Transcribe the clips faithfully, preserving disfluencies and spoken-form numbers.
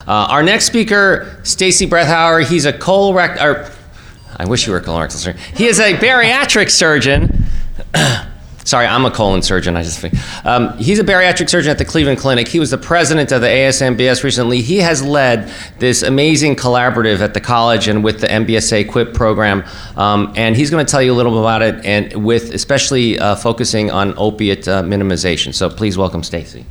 Uh, our next speaker, Stacy Brethauer, he's a colorectal, I wish you were a colorectal surgeon. He is a bariatric surgeon. Sorry, I'm a colon surgeon. I just um, he's a bariatric surgeon at the Cleveland Clinic. He was the president of the A S M B S recently. He has led this amazing collaborative at the college and with the M B S A QUIP program, um, and he's going to tell you a little bit about it, and with especially uh, focusing on opiate uh, minimization. So please welcome Stacy.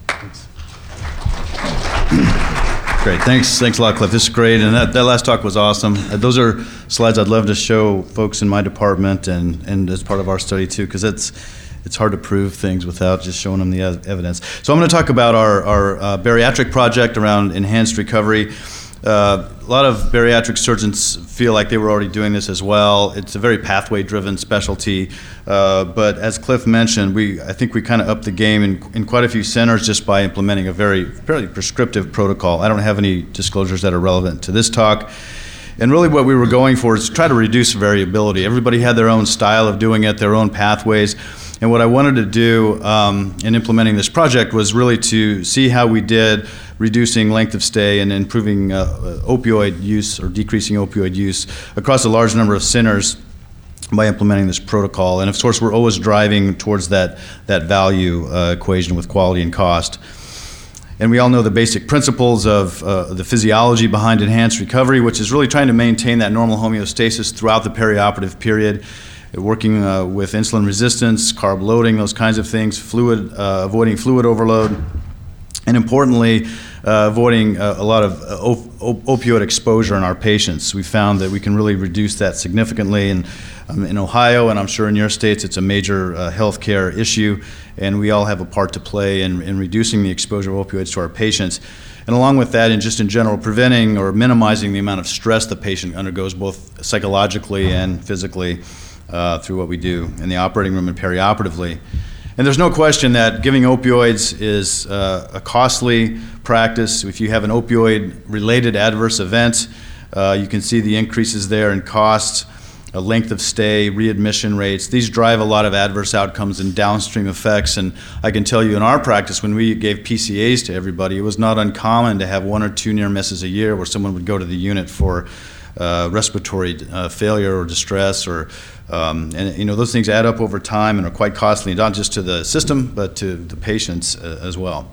Great, thanks, thanks a lot, Cliff. This is great, and that, that last talk was awesome. Uh, those are slides I'd love to show folks in my department and, and as part of our study too, because it's it's hard to prove things without just showing them the evidence. So I'm going to talk about our, our uh, bariatric project around enhanced recovery. Uh, a lot of bariatric surgeons feel like they were already doing this as well. It's a very pathway-driven specialty, uh, but as Cliff mentioned, we I think we kind of upped the game in, in quite a few centers just by implementing a very fairly prescriptive protocol. I don't have any disclosures that are relevant to this talk. And really what we were going for is to try to reduce variability. Everybody had their own style of doing it, their own pathways. And what I wanted to do um, in implementing this project was really to see how we did reducing length of stay and improving uh, opioid use or decreasing opioid use across a large number of centers by implementing this protocol. And of course, we're always driving towards that, that value uh, equation with quality and cost. And we all know the basic principles of uh, the physiology behind enhanced recovery, which is really trying to maintain that normal homeostasis throughout the perioperative period, working uh, with insulin resistance, carb loading, those kinds of things, fluid, uh, avoiding fluid overload, and importantly, uh, avoiding uh, a lot of uh, op- op- opioid exposure in our patients. We found that we can really reduce that significantly. And um, in Ohio, and I'm sure in your states, it's a major uh, healthcare issue, and we all have a part to play in, in reducing the exposure of opioids to our patients. And along with that, and just in general, preventing or minimizing the amount of stress the patient undergoes, both psychologically and physically, uh, through what we do in the operating room and perioperatively. And there's no question that giving opioids is uh, a costly practice. If you have an opioid-related adverse event, uh, you can see the increases there in costs, uh, length of stay, readmission rates. These drive a lot of adverse outcomes and downstream effects. And I can tell you in our practice, when we gave P C As to everybody, it was not uncommon to have one or two near misses a year where someone would go to the unit for uh, respiratory uh, failure or distress, or Um, and you know, those things add up over time and are quite costly, not just to the system, but to the patients uh, as well.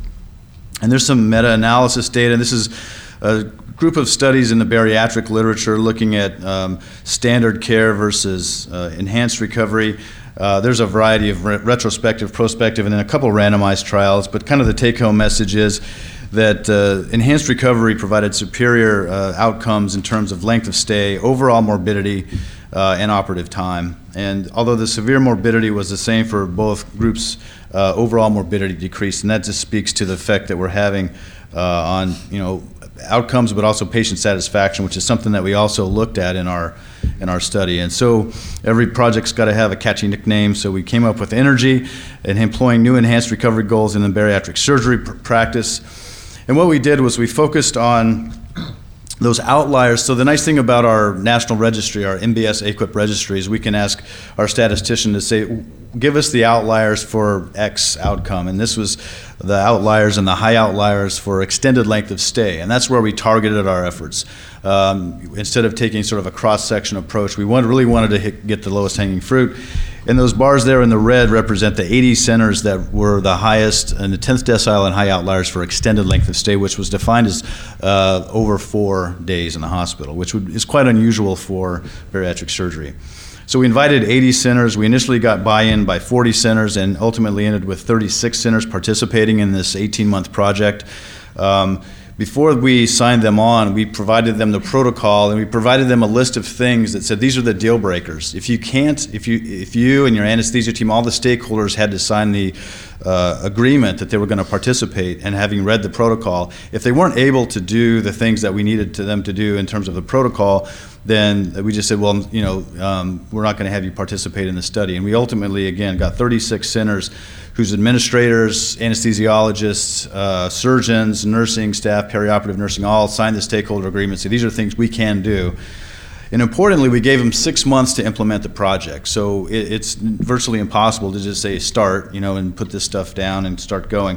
And there's some meta-analysis data, and this is a group of studies in the bariatric literature looking at um, standard care versus uh, enhanced recovery. Uh, there's a variety of re- retrospective, prospective, and then a couple randomized trials, but kind of the take-home message is that uh, enhanced recovery provided superior uh, outcomes in terms of length of stay, overall morbidity, Uh, and operative time. And although the severe morbidity was the same for both groups, uh, overall morbidity decreased, and that just speaks to the effect that we're having uh, on, you know, outcomes, but also patient satisfaction, which is something that we also looked at in our in our study. And so every project's got to have a catchy nickname, so we came up with ENERGY and employing new enhanced recovery goals in the bariatric surgery pr- practice. And what we did was we focused on those outliers. So the nice thing about our national registry, our M B S A QUIP registry, is we can ask our statistician to say, give us the outliers for X outcome. And this was the outliers and the high outliers for extended length of stay. And that's where we targeted our efforts. Um, instead of taking sort of a cross-section approach, we wanted, really wanted to hit, get the lowest hanging fruit. And those bars there in the red represent the eighty centers that were the highest and the tenth decile and high outliers for extended length of stay, which was defined as uh, over four days in the hospital, which would, is quite unusual for bariatric surgery. So we invited eighty centers. We initially got buy-in by forty centers and ultimately ended with thirty-six centers participating in this eighteen-month project. Um, Before we signed them on, we provided them the protocol, and we provided them a list of things that said these are the deal breakers. If you can't, if you if you and your anesthesia team, all the stakeholders had to sign the uh, agreement that they were going to participate, and having read the protocol, if they weren't able to do the things that we needed to them to do in terms of the protocol, then we just said, well, you know, um, we're not going to have you participate in the study. And we ultimately, again, got thirty-six centers whose administrators, anesthesiologists, uh, surgeons, nursing staff, perioperative nursing, all signed the stakeholder agreement. So these are things we can do. And importantly, we gave them six months to implement the project. So it, it's virtually impossible to just say start, you know, and put this stuff down and start going.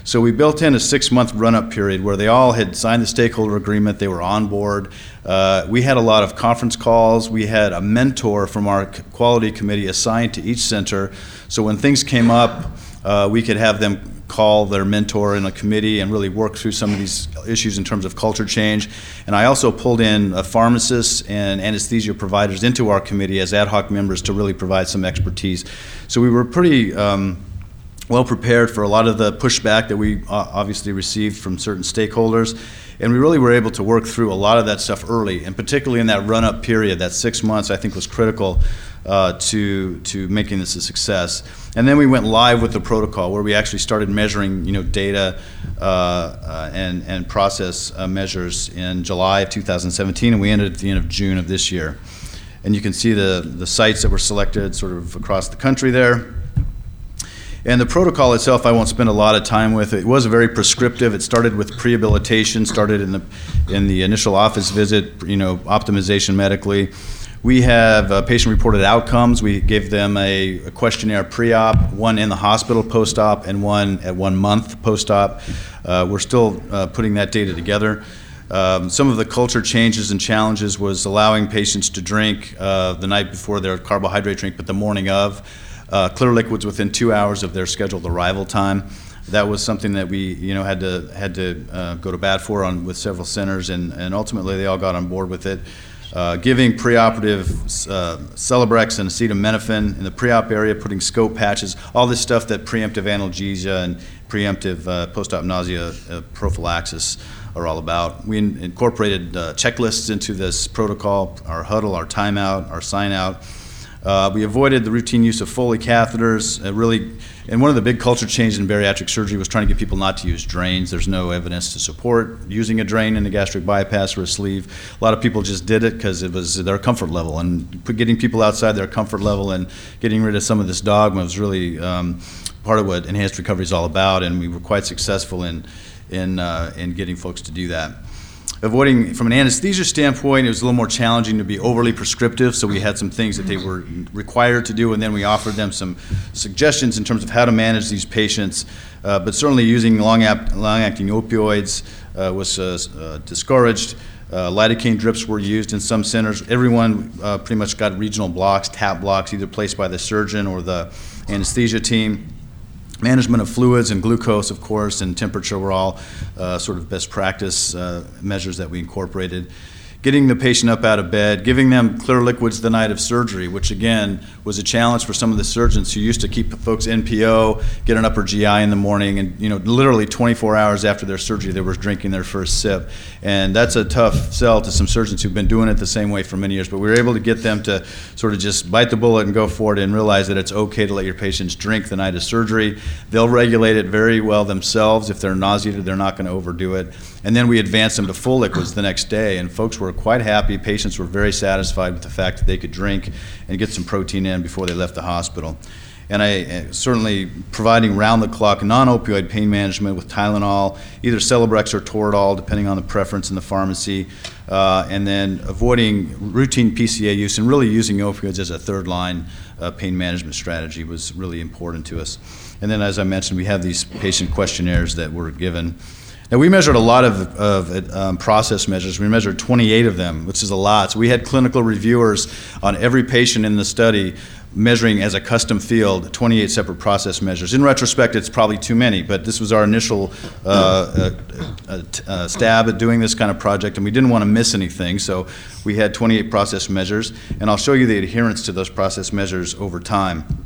So we built in a six-month run-up period where they all had signed the stakeholder agreement, they were on board. Uh, we had a lot of conference calls. We had a mentor from our quality committee assigned to each center. So when things came up, uh, we could have them call their mentor in a committee and really work through some of these issues in terms of culture change. And I also pulled in uh, pharmacists and anesthesia providers into our committee as ad hoc members to really provide some expertise. So we were pretty um, well prepared for a lot of the pushback that we uh, obviously received from certain stakeholders. And we really were able to work through a lot of that stuff early, and particularly in that run-up period, that six months I think was critical uh, to, to making this a success. And then we went live with the protocol where we actually started measuring you know, data uh, uh, and, and process uh, measures in July of two thousand seventeen, and we ended at the end of June of this year. And you can see the, the sites that were selected sort of across the country there. And the protocol itself, I won't spend a lot of time with. It was very prescriptive. It started with prehabilitation, started in the in the initial office visit, you know, optimization medically. We have uh, patient-reported outcomes. We gave them a, a questionnaire pre-op, one in the hospital post-op, and one at one month post-op. Uh, we're still uh, putting that data together. Um, some of the culture changes and challenges was allowing patients to drink uh, the night before their carbohydrate drink, but the morning of. Uh, clear liquids within two hours of their scheduled arrival time. That was something that we, you know, had to had to uh, go to bat for on with several centers, and, and ultimately they all got on board with it. Uh, giving preoperative uh, Celebrex and acetaminophen in the pre-op area, putting scope patches, all this stuff that preemptive analgesia and preemptive uh, post-op nausea uh, prophylaxis are all about. We in- incorporated uh, checklists into this protocol, our huddle, our timeout, our sign out. Uh, we avoided the routine use of Foley catheters. Uh, really, and one of the big culture changes in bariatric surgery was trying to get people not to use drains. There's no evidence to support using a drain in a gastric bypass or a sleeve. A lot of people just did it because it was their comfort level, and getting people outside their comfort level and getting rid of some of this dogma was really um, part of what enhanced recovery is all about, and we were quite successful in in uh, in getting folks to do that. Avoiding, from an anesthesia standpoint, it was a little more challenging to be overly prescriptive, so we had some things that they were required to do, and then we offered them some suggestions in terms of how to manage these patients. Uh, but certainly using long-acting opioids uh, was uh, uh, discouraged. Uh, lidocaine drips were used in some centers. Everyone uh, pretty much got regional blocks, tap blocks, either placed by the surgeon or the anesthesia team. Management of fluids and glucose, of course, and temperature were all uh, sort of best practice uh, measures that we incorporated. Getting the patient up out of bed, giving them clear liquids the night of surgery, which again was a challenge for some of the surgeons who used to keep folks N P O, get an upper G I in the morning, and you know, literally twenty-four hours after their surgery they were drinking their first sip. And that's a tough sell to some surgeons who've been doing it the same way for many years, but we were able to get them to sort of just bite the bullet and go for it and realize that it's okay to let your patients drink the night of surgery. They'll regulate it very well themselves. If they're nauseated, they're not going to overdo it. And then we advanced them to full liquids the next day, and folks were quite happy. Patients were very satisfied with the fact that they could drink and get some protein in before they left the hospital. And I certainly providing round-the-clock non-opioid pain management with Tylenol, either Celebrex or Toradol, depending on the preference in the pharmacy, uh, and then avoiding routine P C A use and really using opioids as a third-line uh, pain management strategy was really important to us. And then, as I mentioned, we have these patient questionnaires that were given. Now, we measured a lot of, of um, process measures. We measured twenty-eight of them, which is a lot. So we had clinical reviewers on every patient in the study measuring as a custom field twenty-eight separate process measures. In retrospect, it's probably too many, but this was our initial uh, uh, uh, stab at doing this kind of project, and we didn't want to miss anything, so we had twenty-eight process measures, and I'll show you the adherence to those process measures over time.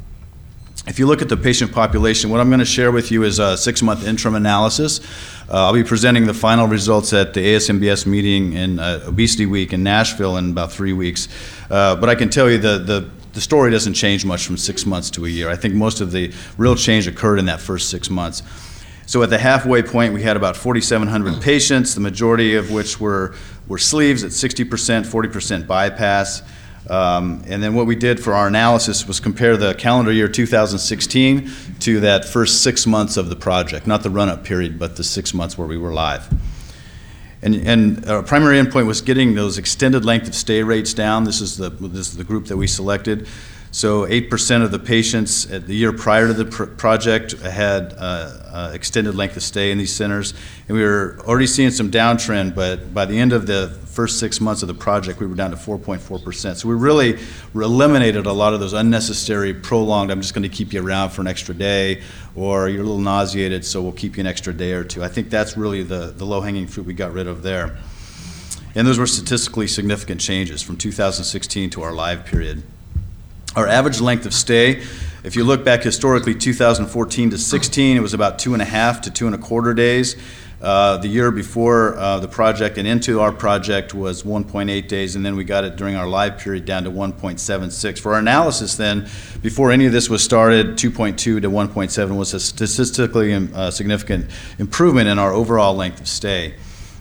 If you look at the patient population, what I'm going to share with you is a six-month interim analysis. Uh, I'll be presenting the final results at the A S M B S meeting in uh, Obesity Week in Nashville in about three weeks. Uh, but I can tell you the, the, the story doesn't change much from six months to a year. I think most of the real change occurred in that first six months. So at the halfway point, we had about forty-seven hundred patients, the majority of which were, were sleeves at sixty percent, forty percent bypass. Um, and then what we did for our analysis was compare the calendar year two thousand sixteen to that first six months of the project, not the run-up period, but the six months where we were live. And, and our primary endpoint was getting those extended length of stay rates down. This is the, this is the group that we selected. So eight percent of the patients at the year prior to the pr- project had uh, uh, extended length of stay in these centers. And we were already seeing some downtrend, but by the end of the first six months of the project, we were down to four point four percent. So we really eliminated a lot of those unnecessary, prolonged, I'm just going to keep you around for an extra day, or you're a little nauseated, so we'll keep you an extra day or two. I think that's really the, the low-hanging fruit we got rid of there. And those were statistically significant changes from two thousand sixteen to our live period. Our average length of stay, if you look back historically, two thousand fourteen to sixteen, it was about two and a half to two and a quarter days. Uh, the year before uh, the project and into our project was one point eight days, and then we got it during our live period down to one point seven six. For our analysis then, before any of this was started, two point two to one point seven was a statistically uh, significant improvement in our overall length of stay.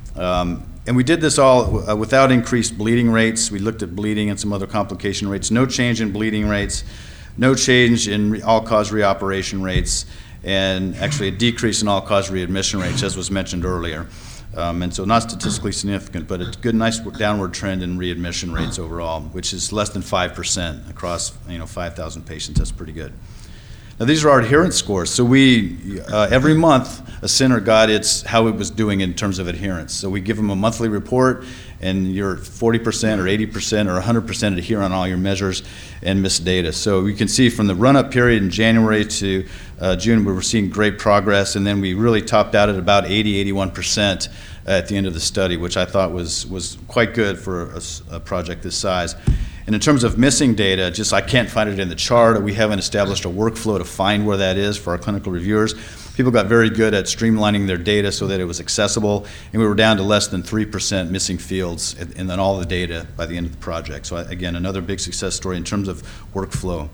Um, And we did this all uh, without increased bleeding rates. We looked at bleeding and some other complication rates. No change in bleeding rates, no change in re- all-cause reoperation rates, and actually a decrease in all-cause readmission rates, as was mentioned earlier. Um, and so not statistically significant, but a good, nice downward trend in readmission rates overall, which is less than five percent across, you know, five thousand patients. That's pretty good. Now, these are our adherence scores. So we, uh, every month, a center got its, how it was doing in terms of adherence. So we give them a monthly report, and you're forty percent or eighty percent or one hundred percent adhere on all your measures and missed data. So we can see from the run-up period in January to uh, June, we were seeing great progress, and then we really topped out at about eighty, eighty-one percent at the end of the study, which I thought was, was quite good for a, a project this size. And in terms of missing data, just I can't find it in the chart, or we haven't established a workflow to find where that is for our clinical reviewers. People got very good at streamlining their data so that it was accessible, and we were down to less than three percent missing fields and, and then all the data by the end of the project. So again, another big success story in terms of workflow.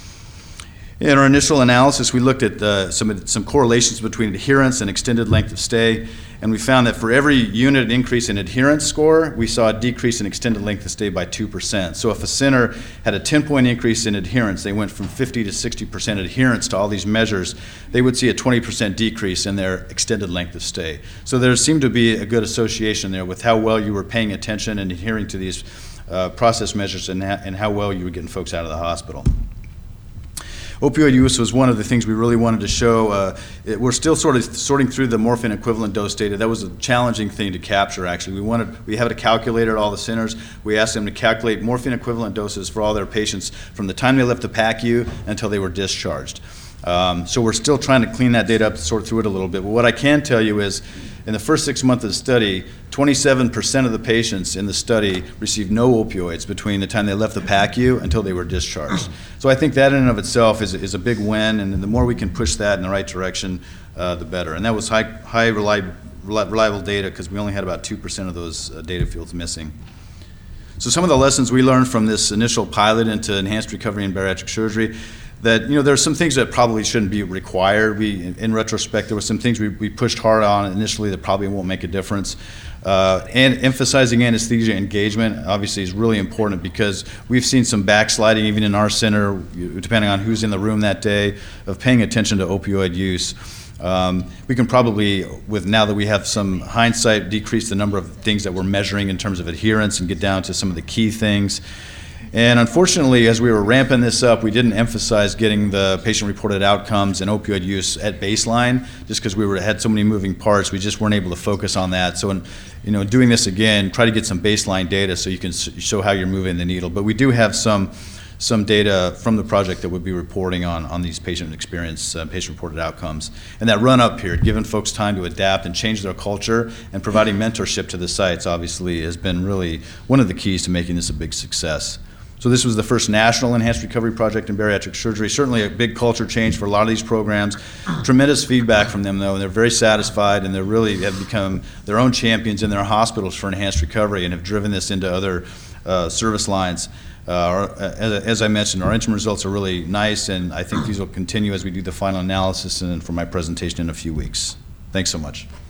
In our initial analysis, we looked at uh, some, some correlations between adherence and extended length of stay, and we found that for every unit increase in adherence score, we saw a decrease in extended length of stay by two percent. So if a center had a ten-point increase in adherence, they went from fifty to sixty percent adherence to all these measures, they would see a twenty percent decrease in their extended length of stay. So there seemed to be a good association there with how well you were paying attention and adhering to these uh, process measures and, ha- and how well you were getting folks out of the hospital. Opioid use was one of the things we really wanted to show. Uh, it, we're still sort of sorting through the morphine equivalent dose data. That was a challenging thing to capture, actually. We wanted, we have a calculator at all the centers. We asked them to calculate morphine equivalent doses for all their patients from the time they left the P A C U until they were discharged. Um, so we're still trying to clean that data up, sort through it a little bit. But what I can tell you is, in the first six months of the study, twenty-seven percent of the patients in the study received no opioids between the time they left the P A C U until they were discharged. So I think that in and of itself is, is a big win, and the more we can push that in the right direction, uh, the better. And that was high, high reliable, reliable data, because we only had about two percent of those uh, data fields missing. So some of the lessons we learned from this initial pilot into enhanced recovery in bariatric surgery, that, you know, there are some things that probably shouldn't be required. We, in, in retrospect, there were some things we, we pushed hard on initially that probably won't make a difference. Uh, and emphasizing anesthesia engagement obviously is really important, because we've seen some backsliding even in our center, depending on who's in the room that day, of paying attention to opioid use. Um, we can probably, with now that we have some hindsight, decrease the number of things that we're measuring in terms of adherence and get down to some of the key things. And unfortunately, as we were ramping this up, we didn't emphasize getting the patient-reported outcomes and opioid use at baseline, just because we were had so many moving parts. We just weren't able to focus on that. So, in, you know, doing this again, try to get some baseline data so you can show how you're moving the needle. But we do have some some data from the project that would be reporting on on these patient experience, uh, patient-reported outcomes. And that run-up period, giving folks time to adapt and change their culture, and providing mentorship to the sites, obviously, has been really one of the keys to making this a big success. So this was the first national enhanced recovery project in bariatric surgery. Certainly a big culture change for a lot of these programs. Tremendous feedback from them, though, and they're very satisfied, and they really have become their own champions in their hospitals for enhanced recovery and have driven this into other uh, service lines. Uh, our, as, as I mentioned, our interim results are really nice, and I think these will continue as we do the final analysis and for my presentation in a few weeks. Thanks so much.